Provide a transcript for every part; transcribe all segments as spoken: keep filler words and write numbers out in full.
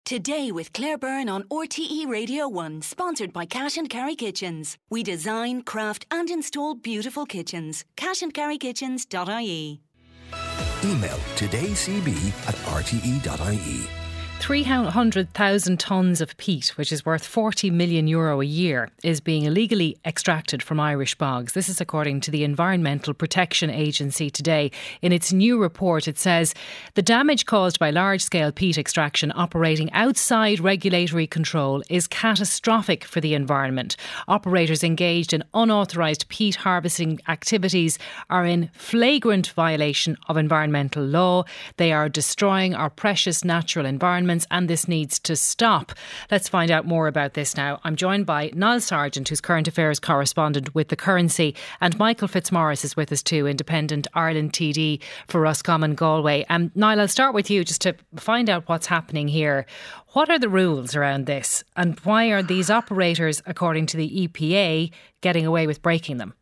Today with Claire Byrne on R T E Radio one, sponsored by Cash and Carry Kitchens. We design, craft and install beautiful kitchens. cash and carry kitchens dot I E. Email todaycb at r t e dot i e. three hundred thousand tonnes of peat, which is worth forty million euro a year, is being illegally extracted from Irish bogs. This is according to the Environmental Protection Agency today. In its new report, it says the damage caused by large-scale peat extraction operating outside regulatory control is catastrophic for the environment. Operators engaged in unauthorised peat harvesting activities are in flagrant violation of environmental law. They are destroying our precious natural environment, and this needs to stop. Let's find out more about this now. I'm joined by Niall Sargent, who's current affairs correspondent with The Currency, and Michael Fitzmaurice is with us too, Independent Ireland T D for Roscommon Galway. Um, Niall, I'll start with you just to find out what's happening here. What are the rules around this, and why are these operators, according to the E P A, getting away with breaking them?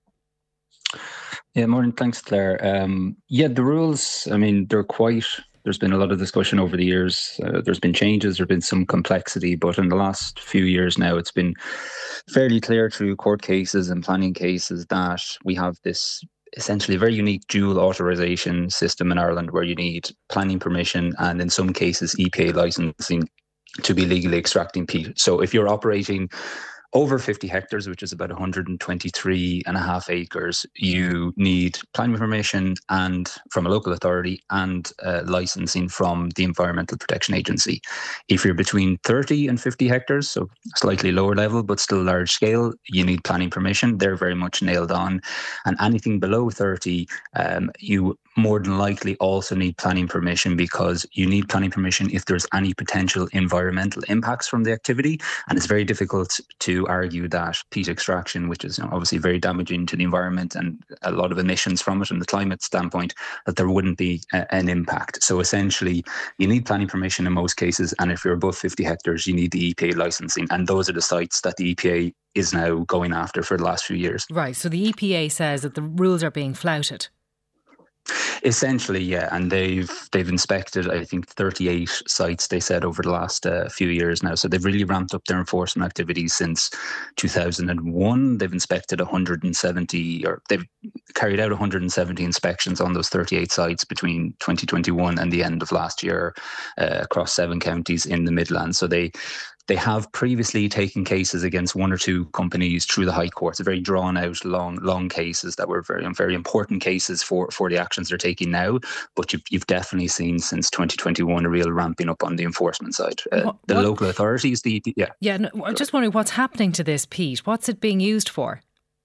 Yeah, morning. Thanks, Claire. Um, yeah, the rules, I mean, they're quite... There's been a lot of discussion over the years. Uh, there's been changes, there's been some complexity, but in the last few years now, it's been fairly clear through court cases and planning cases that we have this essentially very unique dual authorisation system in Ireland where you need planning permission and in some cases E P A licensing to be legally extracting peat. So if you're operating over fifty hectares, which is about one hundred twenty-three and a half acres, you need planning permission and from a local authority and uh, licensing from the Environmental Protection Agency. If you're between thirty and fifty hectares, so slightly lower level but still large scale, you need planning permission. They're very much nailed on. And anything below thirty, um, you more than likely also need planning permission, because you need planning permission if there's any potential environmental impacts from the activity. And it's very difficult to argue that peat extraction, which is, you know, obviously very damaging to the environment and a lot of emissions from it from the climate standpoint, that there wouldn't be a, an impact. So essentially, you need planning permission in most cases. And if you're above fifty hectares, you need the E P A licensing. And those are the sites that the E P A is now going after for the last few years. Right. So the E P A says that the rules are being flouted. Essentially, yeah, and they've they've inspected, I think, thirty-eight sites, they said, over the last uh, few years now. So they've really ramped up their enforcement activities since two thousand one. They've inspected one hundred seventy, or they've carried out one hundred seventy inspections on those thirty-eight sites between twenty twenty-one and the end of last year uh, across seven counties in the Midlands. So they They have previously taken cases against one or two companies through the High Court. Very drawn out, long, long cases that were very, very important cases for, for the actions they're taking now. But you've, you've definitely seen since twenty twenty-one a real ramping up on the enforcement side. Uh, what, the what? local authorities, the yeah, yeah. No, I'm just wondering what's happening to this peat. What's it being used for?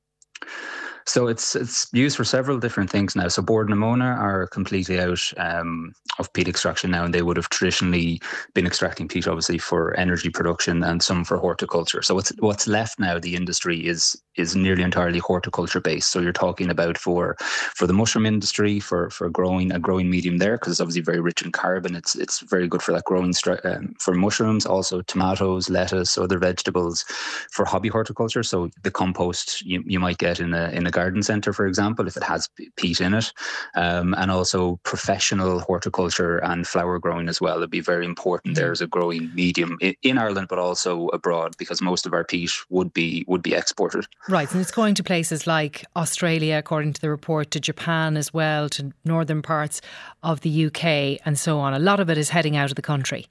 So it's it's used for several different things now. So Bord na Móna are completely out um, of peat extraction now, and they would have traditionally been extracting peat, obviously, for energy production and some for horticulture. So what's what's left now, the industry is is nearly entirely horticulture based. So you're talking about for for the mushroom industry, for for growing a growing medium there, because it's obviously very rich in carbon. It's it's very good for that growing stri- um, for mushrooms, also tomatoes, lettuce, other vegetables, for hobby horticulture. So the compost you, you might get in a in a garden centre, for example, if it has peat in it, um, and also professional horticulture and flower growing as well. It'd be very important there as a growing medium in, in Ireland, but also abroad, because most of our peat would be would be exported. Right, and it's going to places like Australia, according to the report, to Japan as well, to northern parts of the U K and so on. A lot of it is heading out of the country.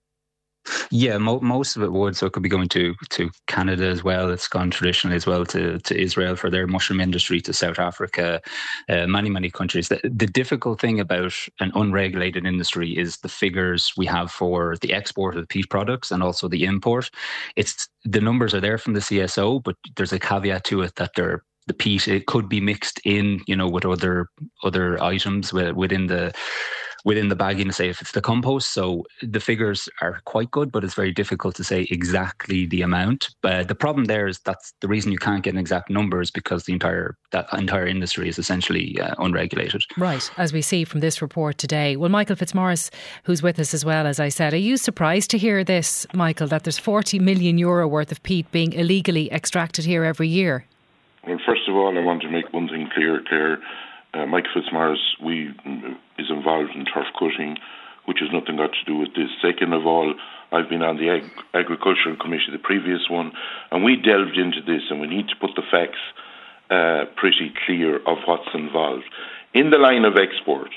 Yeah, mo- most of it would. So it could be going to, to Canada as well. It's gone traditionally as well to, to Israel for their mushroom industry, to South Africa, uh, many, many countries. The, the difficult thing about an unregulated industry is the figures we have for the export of peat products and also the import. It's the numbers are there from the C S O, but there's a caveat to it that they're the peat, it could be mixed in, you know, with other other items within the within the bagging, say if it's the compost. So the figures are quite good, but it's very difficult to say exactly the amount. But the problem there is that's the reason you can't get an exact number, is because the entire that entire industry is essentially uh, unregulated. Right, as we see from this report today. Well, Michael Fitzmaurice, who's with us as well, as I said, are you surprised to hear this, Michael, that there's forty million euro worth of peat being illegally extracted here every year? Well, first of all, I want to make one thing clear, Claire. Uh, Mike Fitzmaurice we, is involved in turf cutting, which has nothing got to do with this. Second of all, I've been on the Ag- Agricultural Committee, the previous one, and we delved into this, and we need to put the facts uh, pretty clear of what's involved. In the line of export,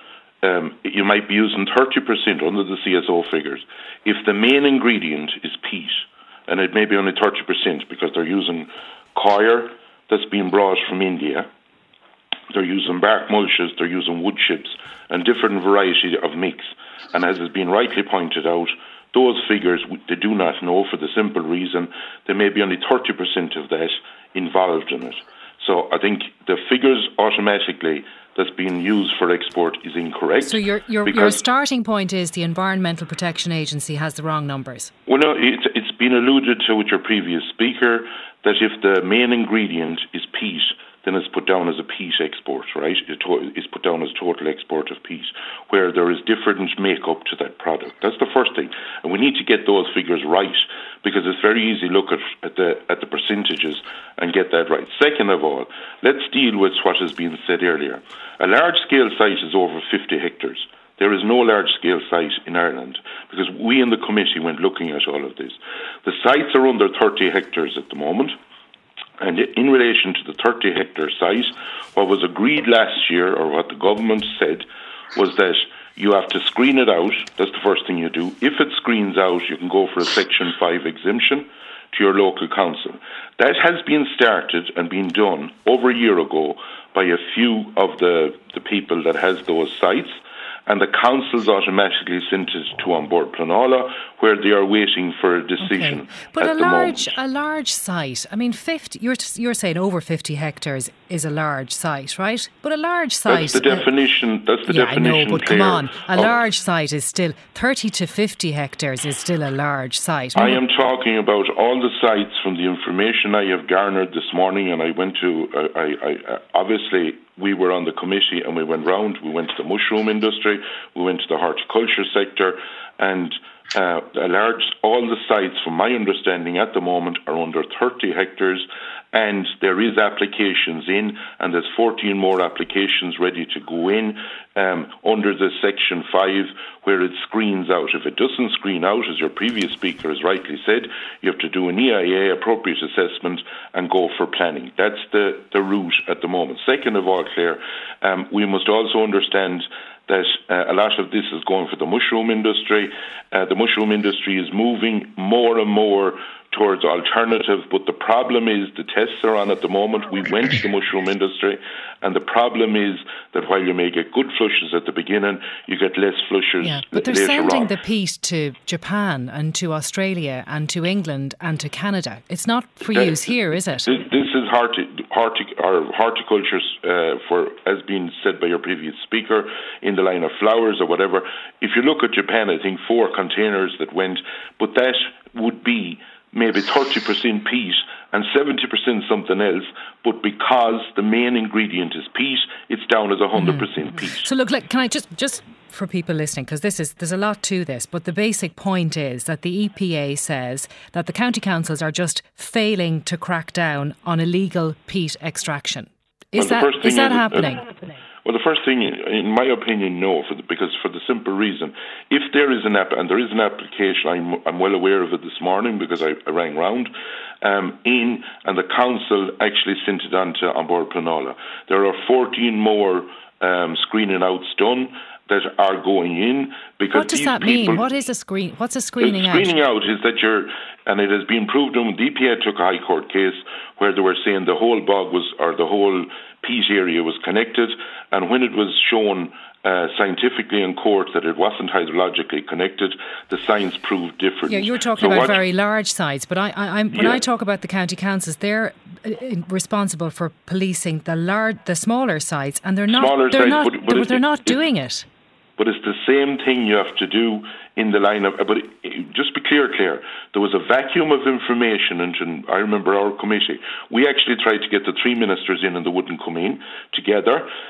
um, you might be using thirty percent under the C S O figures. If the main ingredient is peat, and it may be only thirty percent because they're using coir that's being brought from India, they're using bark mulches, they're using wood chips, and different variety of mix. And as has been rightly pointed out, those figures they do not know for the simple reason there may be only thirty percent of that involved in it. So I think the figures automatically that's being used for export is incorrect. So your your, your starting point is the Environmental Protection Agency has the wrong numbers? Well, no, it, it's been alluded to with your previous speaker that if the main ingredient is peat, then it's put down as a peat export, right? It's put down as total export of peat, where there is different makeup to that product. That's the first thing. And we need to get those figures right, because it's very easy to look at, at the at the percentages and get that right. Second of all, let's deal with what has been said earlier. A large-scale site is over fifty hectares. There is no large-scale site in Ireland, because we in the committee went looking at all of this. The sites are under thirty hectares at the moment. And in relation to the thirty hectare site, what was agreed last year, or what the government said, was that you have to screen it out. That's the first thing you do. If it screens out, you can go for a Section five exemption to your local council. That has been started and been done over a year ago by a few of the, the people that has those sites. And the councils automatically sent it to An Bord Pleanála, where they are waiting for a decision. Okay. But at a the large, moment. a large site. I mean, fifty. You're you're saying over fifty hectares is a large site, right? But a large site. That's the definition. That's the yeah, definition. I know, but Claire, come on, a of, large site is still thirty to fifty hectares is still a large site. I am talking about all the sites from the information I have garnered this morning, and I went to. Uh, I, I uh, obviously. We were on the committee and we went round. We went to the mushroom industry, we went to the horticulture sector, and uh, a large, all the sites, from my understanding at the moment, are under thirty hectares, and there is applications in, and there's fourteen more applications ready to go in um, under the Section five, where it screens out. If it doesn't screen out, as your previous speaker has rightly said, you have to do an E I A, appropriate assessment, and go for planning. That's the, the route at the moment. Second of all, Claire, um, we must also understand that uh, a lot of this is going for the mushroom industry. Uh, the mushroom industry is moving more and more towards alternative, but the problem is the tests are on at the moment. We went to the mushroom industry, and the problem is that while you may get good flushes at the beginning, you get less flushes yeah, but they're later sending on. the peat to Japan and to Australia and to England and to Canada. It's not for that, use here, is it? This, this is horti- horti- or horticulture, uh, for as been said by your previous speaker, in the line of flowers or whatever. If you look at Japan, I think four containers that went, but that would be maybe thirty percent peat and seventy percent something else, but because the main ingredient is peat, it's down as one hundred percent mm. peat. So look, look, can I just, just for people listening, because this is there's a lot to this, but the basic point is that the E P A says that the county councils are just failing to crack down on illegal peat extraction. Is well, that is that is, happening? Uh, Well, the first thing, in my opinion, no, for the, because for the simple reason, if there is an app, and there is an application, I'm, I'm well aware of it this morning because I, I rang round, um, in, and the council actually sent it on to An Bord Pleanála. There are fourteen more um, screening outs done that are going in. Because what does that mean? What is a screen? What's a screening out? Screening out is that you're, and it has been proved, and the E P A took a High Court case where they were saying the whole bog was, or the whole peat area was connected, and when it was shown uh, scientifically in court that it wasn't hydrologically connected, the science proved different. Yeah, you're talking so about what, very large sites, but I, I, I'm, when yeah. I talk about the county councils, they're responsible for policing the large, the smaller sites, and they're not. Smaller they're sites, not. but, but they're, they're not it, doing it. But it's the same thing you have to do in the line of. But it, it, just be clear, Claire. There was a vacuum of information, and I remember our committee. We actually tried to get the three ministers in, and they wouldn't come in together.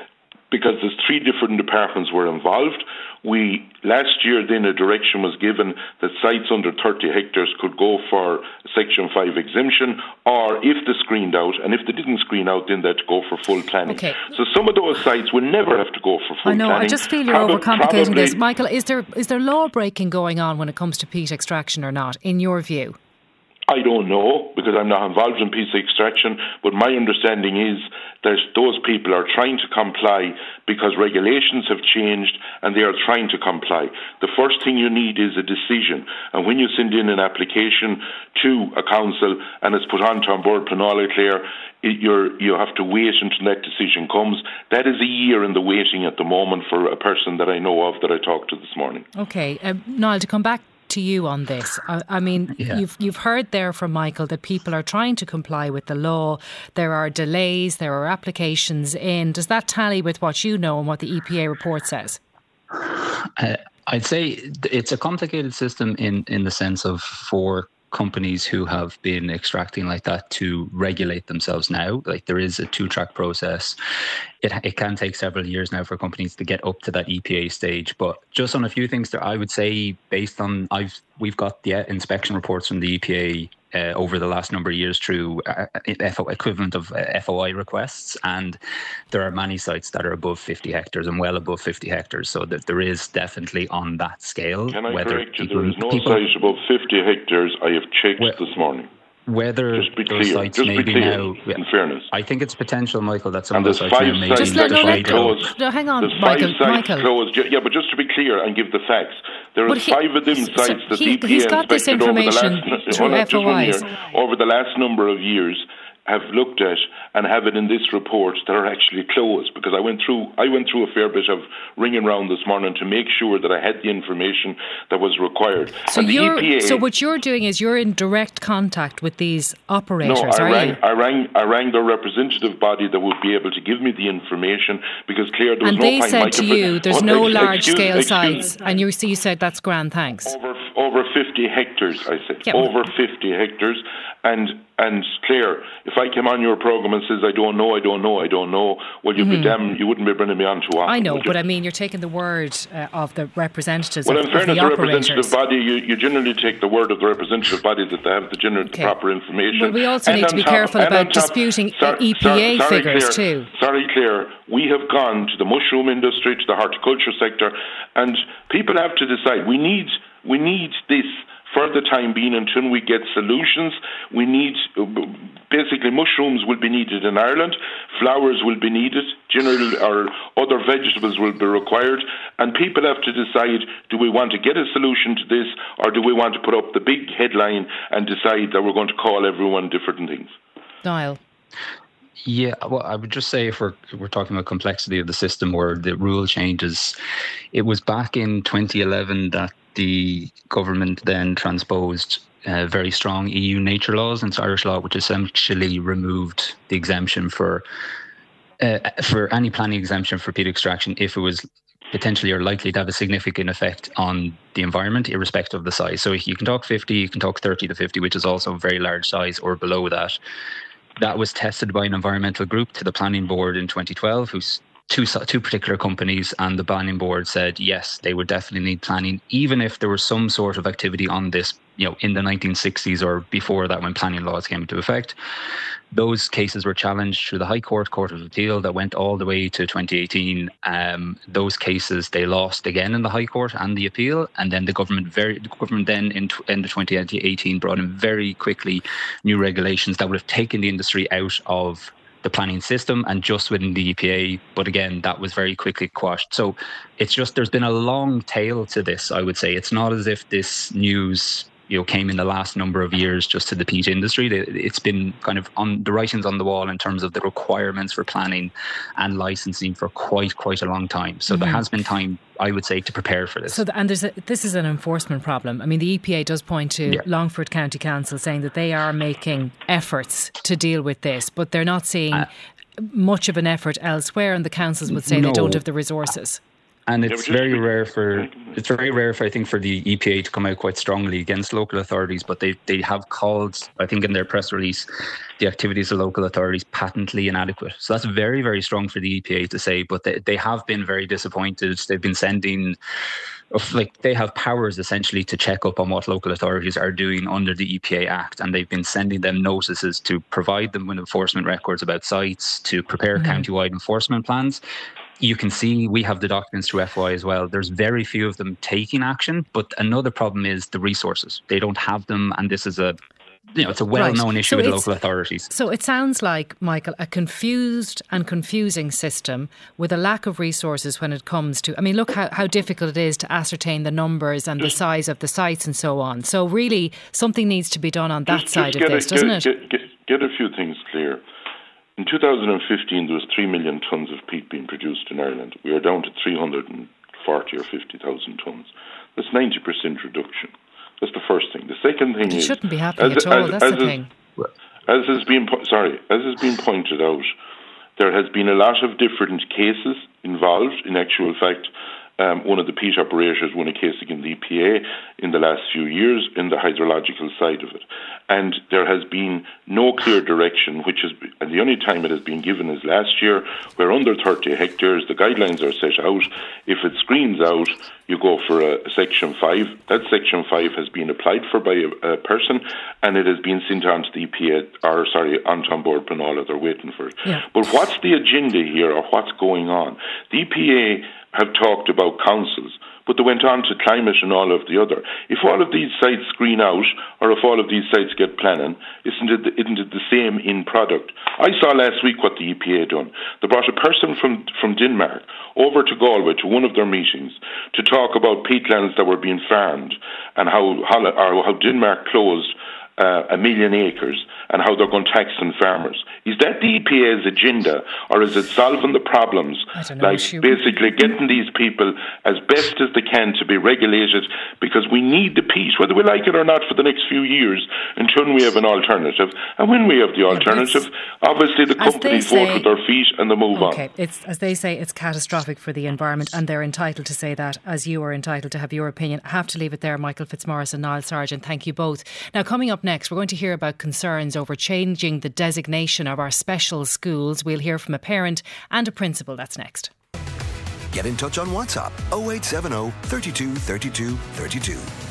because there's three different departments were involved. We last year then a direction was given that sites under thirty hectares could go for Section five exemption, or if they screened out, and if they didn't screen out, then they'd go for full planning. Okay. So some of those sites will never have to go for full I know, planning. I just feel you're Prob- overcomplicating probably, this. Michael, is there is there law breaking going on when it comes to peat extraction or not, in your view? I don't know, because I'm not involved in peat extraction, but my understanding is that those people are trying to comply because regulations have changed and they are trying to comply. The first thing you need is a decision, and when you send in an application to a council and it's put onto An Bord Pleanála, Claire, You're, you have to wait until that decision comes. That is a year in the waiting at the moment for a person that I know of that I talked to this morning. Okay, um, Niall, to come back to you on this, I, I mean, yeah. you've you've heard there from Michael that people are trying to comply with the law. There are delays, there are applications in. Does that tally with what you know and what the E P A report says? Uh, I'd say it's a complicated system in, in the sense of for companies who have been extracting like that to regulate themselves now. Like there is a two-track process. It it can take several years now for companies to get up to that E P A stage. But just on a few things there, I would say based on I've we've got the inspection reports from the E P A uh, over the last number of years through uh, F O, equivalent of uh, F O I requests, and there are many sites that are above fifty hectares and well above fifty hectares. So that there is definitely on that scale. Can I whether correct you? People, there is no people, site above fifty hectares. I have checked well, this morning. Whether just be those clear. sites just may be be clear, now, in fairness. I think it's potential, Michael, that some and of those sites five may sites just let, no, let, closed. No, hang on, there's Michael. five sites Michael. closed. Yeah, but just to be clear and give the facts, there are five of them so sites that he, the E P A he's got this information over the last, through F O Is. Year, over the last number of years have looked at and have it in this report that are actually closed, because I went through I went through a fair bit of ringing around this morning to make sure that I had the information that was required. So and the you're E P A, so what you're doing is you're in direct contact with these operators, no, I are rang, you? I rang I rang the representative body that would be able to give me the information, because Claire, there was and no they point said to you there's oh, no excuse, large scale excuse, sites, and you so you said that's grand, thanks. Over over fifty hectares, I said. Yeah, over fifty hectares. And and Claire, if I came on your programme and says I don't know, I don't know, I don't know, well, you'd mm-hmm. be damn, you wouldn't be bringing me on too often. I know, but I mean, you're taking the word uh, of the representatives well, of, in fairness, of the, the operators. representative body, you, you generally take the word of the representative body that they have the general okay. proper information. Well, we also and need to be top, careful about top, disputing sorry, E P A sorry, figures Claire, too. Sorry, Claire, we have gone to the mushroom industry, to the horticulture sector, and people have to decide. We need, we need this for the time being until we get solutions. We need, basically mushrooms will be needed in Ireland, flowers will be needed, generally, or other vegetables will be required, and people have to decide, do we want to get a solution to this, or do we want to put up the big headline and decide that we're going to call everyone different things? Niall. Yeah, well, I would just say if we're, we're talking about complexity of the system where the rule changes, it was back in twenty eleven that the government then transposed uh, very strong E U nature laws into Irish law, which essentially removed the exemption for uh, for any planning exemption for peat extraction if it was potentially or likely to have a significant effect on the environment, irrespective of the size. So you can talk fifty, you can talk thirty to fifty, which is also a very large size, or below that. That was tested by an environmental group to the planning board in twenty twelve, who's two two particular companies, and the planning board said yes, they would definitely need planning, even if there was some sort of activity on this, you know, in the nineteen sixties or before that, when planning laws came into effect. Those cases were challenged through the High Court, Court of Appeal, that went all the way to twenty eighteen. Um, those cases they lost again in the High Court and the appeal, and then the government very the government then in end of twenty eighteen brought in very quickly new regulations that would have taken the industry out of the planning system and just within the E P A. But again, that was very quickly quashed. So it's just, there's been a long tail to this, I would say. It's not as if this news, you know, came in the last number of years just to the peat industry. It's been kind of on the writings on the wall in terms of the requirements for planning and licensing for quite, quite a long time. So mm-hmm. there has been time, I would say, to prepare for this. So, the, and there's a, this is an enforcement problem. I mean, the E P A does point to yeah. Longford County Council saying that they are making efforts to deal with this, but they're not seeing uh, much of an effort elsewhere, and the councils would say no. they don't have the resources. And it's yeah, very rare for it's very rare for I think for the E P A to come out quite strongly against local authorities, but they they have called, I think in their press release, the activities of local authorities patently inadequate. So that's very, very strong for the E P A to say, but they, they have been very disappointed. They've been sending like they have powers essentially to check up on what local authorities are doing under the E P A Act, and they've been sending them notices to provide them with enforcement records about sites, to prepare mm-hmm. county-wide enforcement plans. You can see we have the documents through F Y as well. There's very few of them taking action, but another problem is the resources. They don't have them, and this is a you know, it's a well-known right. issue so with local authorities. So it sounds like, Michael, a confused and confusing system with a lack of resources when it comes to, I mean, look how, how difficult it is to ascertain the numbers and the size of the sites and so on. So really, something needs to be done on that just, side just of this, a, doesn't get, it? Get, get, get a few things clear. In two thousand fifteen, there was three million tonnes of peat being produced in Ireland. We are down to three hundred forty or fifty thousand tonnes. That's ninety percent reduction. That's the first thing. The second thing but it is... It shouldn't be happening as, at all, as, that's as the thing. As has been, sorry, as has been pointed out, there has been a lot of different cases involved. In actual fact, um, one of the peat operators won a case against the E P A in the last few years in the hydrological side of it. And there has been no clear direction, which is, and the only time it has been given is last year, where under thirty hectares, the guidelines are set out. If it screens out, you go for a, a Section five. That Section five has been applied for by a, a person, and it has been sent on to the E P A, or sorry, onto An Bord Pleanála. They're waiting for it. Yeah. But what's the agenda here, or what's going on? The E P A have talked about councils, but they went on to climate and all of the other. If all of these sites screen out, or if all of these sites get planning, isn't it, isn't it the same in product? I saw last week what the E P A done. They brought a person from, from Denmark over to Galway to one of their meetings to talk about peatlands that were being farmed and how, how, or how Denmark closed Uh, a million acres and how they're going to tax on farmers. Is that the E P A's agenda, or is it solving the problems, like basically getting these people as best as they can to be regulated, because we need the peat, whether we like it or not, for the next few years until we have an alternative. And when we have the alternative, yeah, obviously the companies say, vote with their feet and they move okay, on. It's, as they say, it's catastrophic for the environment, and they're entitled to say that, as you are entitled to have your opinion. I have to leave it there. Michael Fitzmaurice and Niall Sargent, thank you both. Now, coming up next, we're going to hear about concerns over changing the designation of our special schools. We'll hear from a parent and a principal. That's next. Get in touch on WhatsApp oh eight seven oh, three two, three two, three two.